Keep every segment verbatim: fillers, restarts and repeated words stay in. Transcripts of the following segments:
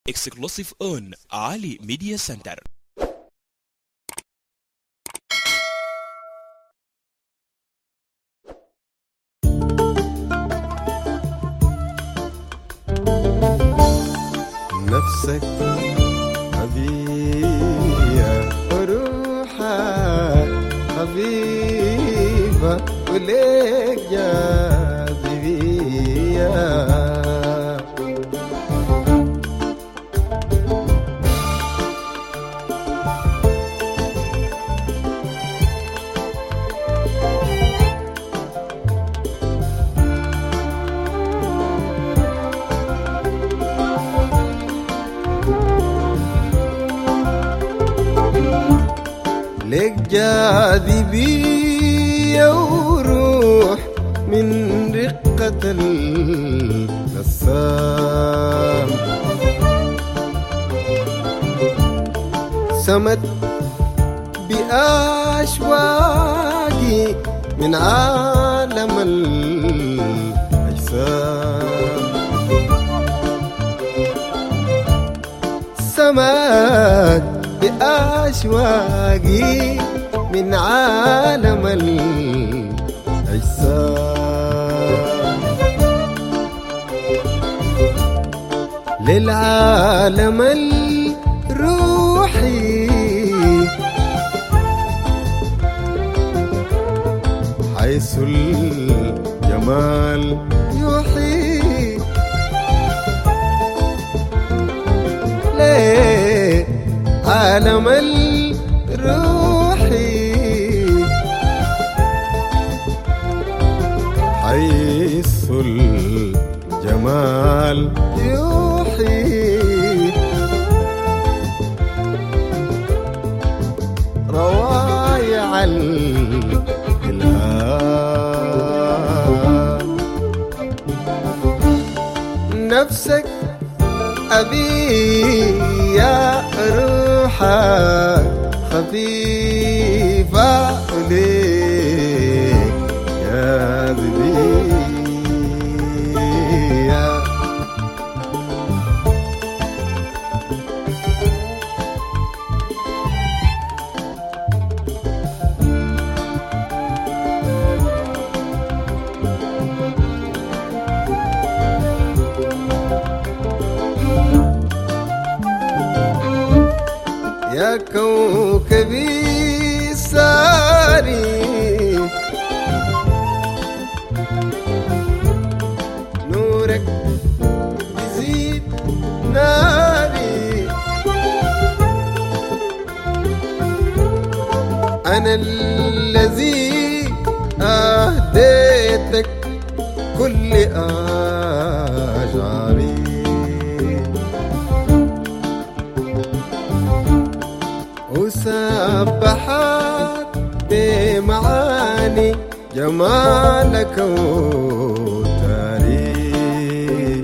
exclusive on Ali Media Center. نفسك هدية وروحك حبيبة وليك جاذبية لك جاذبية وروح من رقة النسام سمت بأشواقي من عالم الأجسام سمت بأشواقي من عالم الأجسام للعالم الروحي حيث الجمال يحيي ليه عالم الروحي حيث الجمال يحيي روايع الإلهام نفسك أبي يا روحك خفيفة ليك يا ذبية يا كوكبي ساري نورك يزيد ناري أنا الذي أهديتك كل أشعاري وسبحت بمعاني جمالك وتاريخ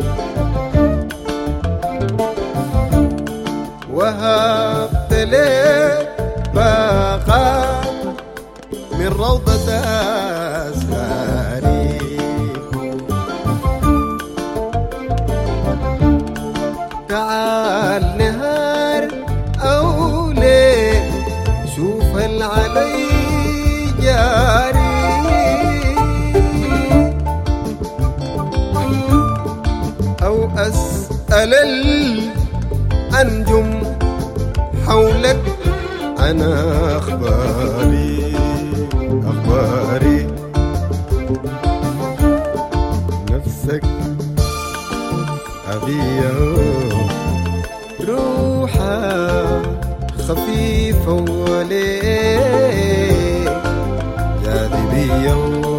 وهبت لك باقات من روضة أزهاري تعال نهار أو ليل شوف العلي جاري أو أسأل الأنجم حولك أنا أخباري أخباري نفسك أبي روحك خفيفة وليك جاذبية